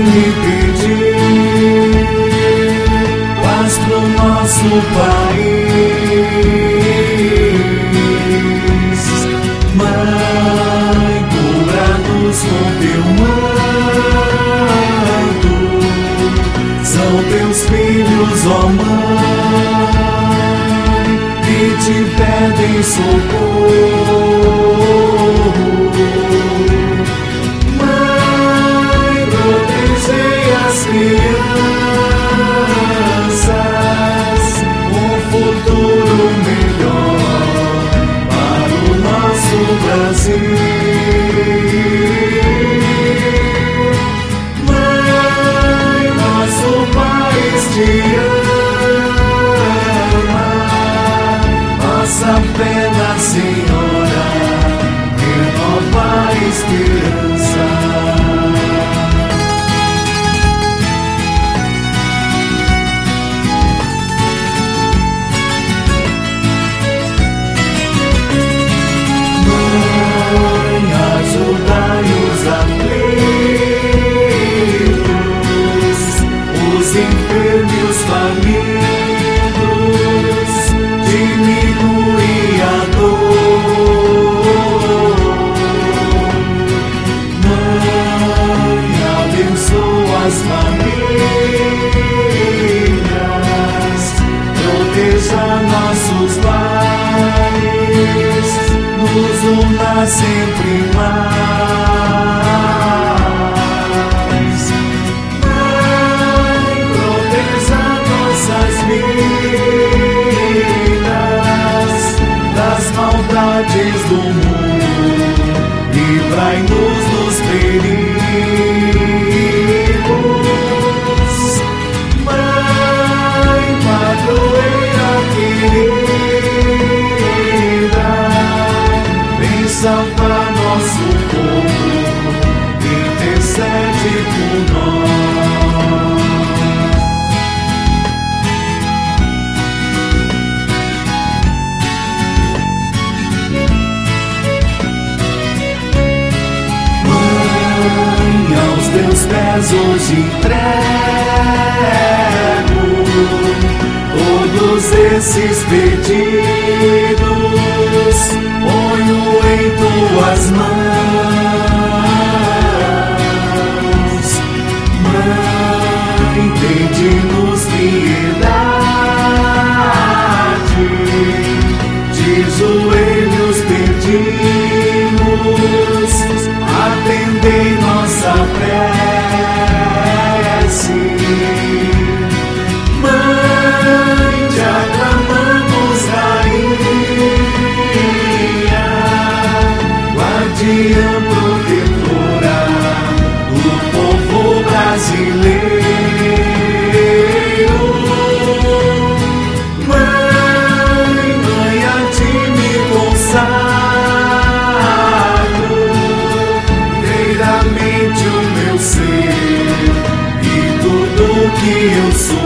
me pedir, faz pro nosso país. Mãe, cubra-nos com teu manto, são teus filhos, ó Mãe, que te pedem socorro. Mãe, protegei as crianças, um futuro melhor para o nosso Brasil. Mãe, nosso país te ama, nossa pena, Senhora, renova a esperança. Mãe, ajudai os aflitos, os enfermos, famintos, diminui a dor. Mãe, abençoa as famílias, proteja nossos lares, nos una sempre mais. Mãe, proteja nossas vidas das maldades do mundo, livrai-nos dos perigos. Mãe, padroeira querida, vem salvar nosso povo, intercede por nós. Mãe, aos teus pés hoje entrego todos esses pedidos, ponho em tuas mãos. Mãe, tende-nos piedade, de joelhos pedimos, atendei nossa prece. Mãe, te aclamamos, rainha, guardiã protetora do povo brasileiro. Mãe, mãe, a ti me consagro inteiramente o meu ser e tudo que eu sou.